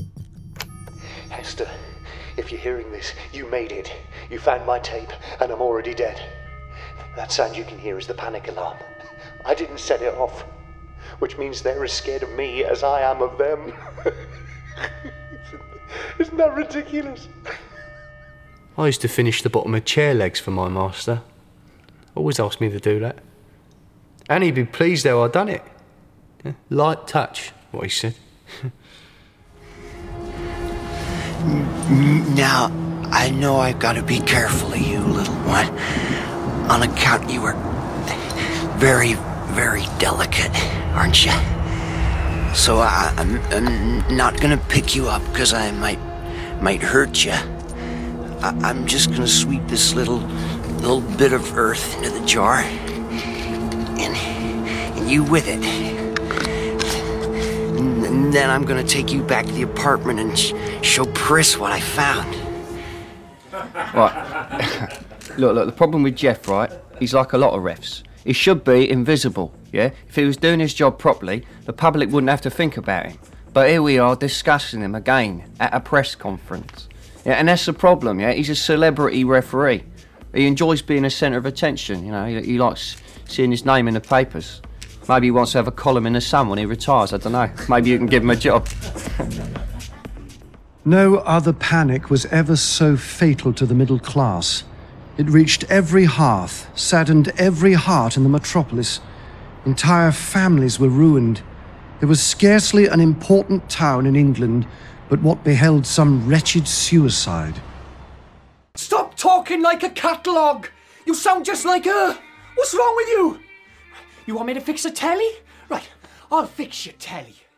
Hester, if you're hearing this, you made it. You found my tape, and I'm already dead. That sound you can hear is the panic alarm. I didn't set it off, which means they're as scared of me as I am of them. Isn't that ridiculous? I used to finish the bottom of chair legs for my master. Always asked me to do that. And he'd be pleased how I'd done it. Yeah, light touch, what he said. Now, I know I've got to be careful of you, little one, on account you were very, very delicate, aren't you? So I'm not gonna pick you up because I might hurt you. I'm just gonna sweep this little bit of earth into the jar, and you with it. And then I'm gonna take you back to the apartment and show Pris what I found. Right. Look, the problem with Jeff, right, he's like a lot of refs. He should be invisible, yeah? If he was doing his job properly, the public wouldn't have to think about him. But here we are discussing him again at a press conference. Yeah, and that's the problem, yeah? He's a celebrity referee. He enjoys being a centre of attention, you know? He likes seeing his name in the papers. Maybe he wants to have a column in the Sun when he retires, I don't know. Maybe you can give him a job. No other panic was ever so fatal to the middle class. It reached every hearth, saddened every heart in the metropolis. Entire families were ruined. There was scarcely an important town in England but what beheld some wretched suicide. Stop talking like a catalogue! You sound just like her! What's wrong with you? You want me to fix the telly? Right, I'll fix your telly.